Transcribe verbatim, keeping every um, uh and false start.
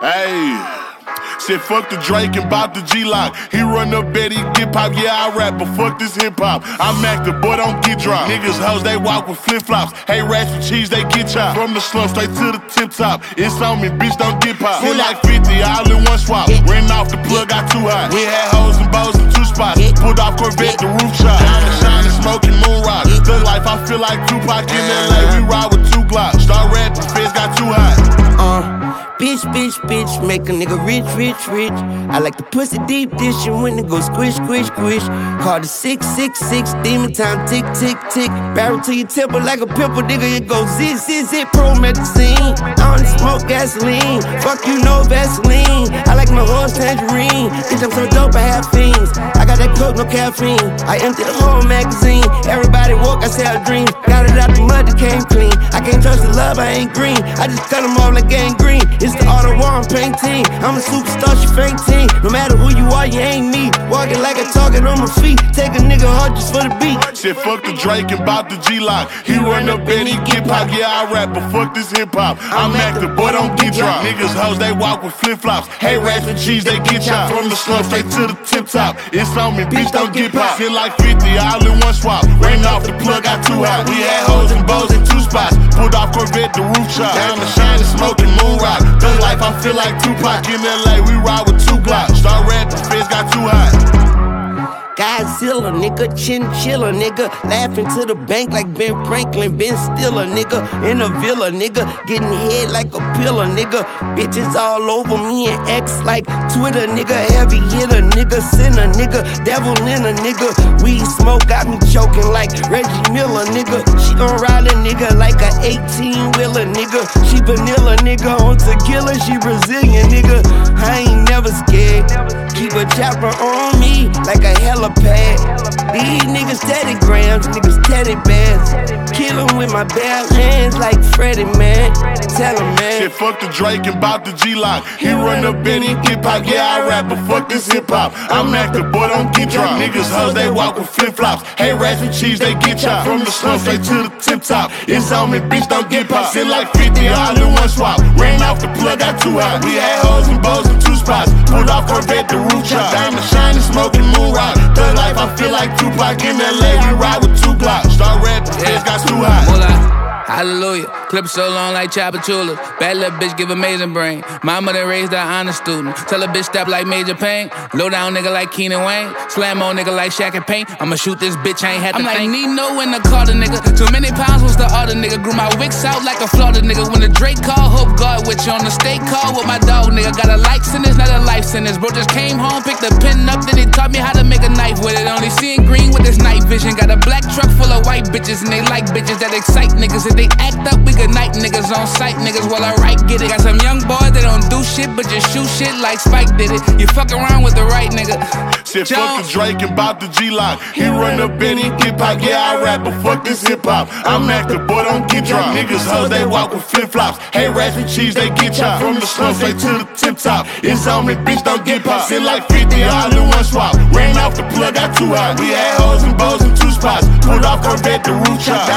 Hey. Said fuck the Drake and bought the G-Lock. He run up Betty, get pop, yeah I rap, but fuck this hip-hop. I'm active, boy don't get dropped. Niggas hoes, they walk with flip-flops. Hey, rats with cheese, they get chopped. From the slum straight to the tip-top. It's on me, bitch, don't get popped. Feel like fifty, all in one swap. Ran off the plug, got too hot. We had hoes and bows in two spots. Pulled off Corvette, the roof shot. Diamond shining, smoking moon rock. The life, I feel like Tupac in L A. We ride with two Glocks. Start rapping, feds got too hot. Uh, bitch, bitch, bitch, make a nigga rich, rich, rich. I like the pussy deep dish and when it go squish, squish, squish. Call the six, six, six, demon time, tick, tick, tick. Barrel to your temple like a pimple, nigga, it goes zit, zit, zit. Pro magazine, I only smoke gasoline. Fuck you, no Vaseline. I like my horse tangerine. Bitch, I'm so dope, I have fiends. I got that coke, no caffeine. I empty the whole magazine. Everybody woke, I sell dreams. Got it out the mud, it came clean. I can't trust the love, I ain't green. I just cut them off like gangrene. It's the art of war, I'm painting. I'm a superstar, she fainting. No matter who you are, you ain't me. Walking like a target on my feet. Take a nigga hard just for the beat. Said fuck the Drake and bought the G-Lock. He run up and he get pop. Yeah, I rap, but fuck this hip-hop. I'm active, boy, don't get dropped. Niggas hoes, they walk with flip-flops. Hey, rats with cheese, they get chopped. From the slum straight to the tip-top. It's on me, bitch, don't get popped. Feel like fifty, all in one swap. Ran off the plug, got too hot. We had hoes and bows in two spots. Pulled off Corvette, the roof shot. Diamond shining, smoking moon rock. Thug life, I feel like Tupac. In L A, we ride with two Glocks. Start rapping, feds got too hot. Godzilla, nigga, chinchilla, nigga. Laughing to the bank like Ben Franklin, Ben Stiller, nigga. In a villa, nigga. Getting head like a pillar, nigga. Bitches all over me and X like Twitter, nigga. Heavy hitter, nigga. Sinner, nigga. Devil in a nigga. Weed smoke got me choking like Reggie Miller, nigga. She gon' ride a nigga like a eighteen-wheeler, nigga. She vanilla, nigga. On tequila, she Brazilian, nigga. I ain't never scared. Keep a chopper on me like a helipad. These niggas teddy grams, niggas teddy bears. Kill 'em with my bare hands like Freddie, man. Tell 'em, man. Shit, fuck the Drake and bought the G-Lock. He run up and he get pop. Yeah, I rap, but fuck this hip-hop. I'm active, boy, don't get dropped. Niggas hoes, they walk with flip-flops. Hey, rats with cheese, they get chopped. From the slum straight to the tip-top. It's on me, bitch, don't get popped. Feel like fifty, all in one swap. Ran off the plug, got too hot. We had hoes and bows in two spots. Pulled off Corvette, the roof shot. Diamond shining, smoking moon rock. Thug life, I feel like Tupac in L A. We ride with two Glocks. Start rapping, heads got too hot. Hola. Hallelujah, clip so long like Chapatula. Bad little bitch give amazing brain. Mama that raised that honest student. Tell a bitch step like Major Payne. Low down nigga like Keenan Wayne. Slam on nigga like Shaq and Paint. I'ma shoot this bitch, I ain't had to I'm think. Like Nino in the Carter nigga. Too many pounds was the other nigga. Grew my wicks out like a Florida nigga. When the Drake call, hope God with you on the state call with my dog nigga. Got a life sentence, not a life sentence. Bro just came home, picked the pen up, then he taught me how to make a knife with it. Only seeing green with this night vision. Got a black truck full of white bitches and they like bitches that excite niggas. If they act up, we good night niggas on sight niggas while I right get it. Got some young boys that don't do shit but just shoot shit like Spike did it. You fuck around with the right nigga. Said fuck the Drake and bought the G-Lock. He run up and he get pop. Yeah, I rap, but fuck this hip-hop. I'm active, boy, don't get dropped. Niggas hoes, they walk with flip-flops. Hey, rats with cheese, they get chopped. From the slum straight to the tip-top. It's on me, bitch, don't get popped. Feel like fifty, all in one swap. Ran off the plug, got too hot. We had hoes and bows in two spots. Pulled off Corvette, the roof shot.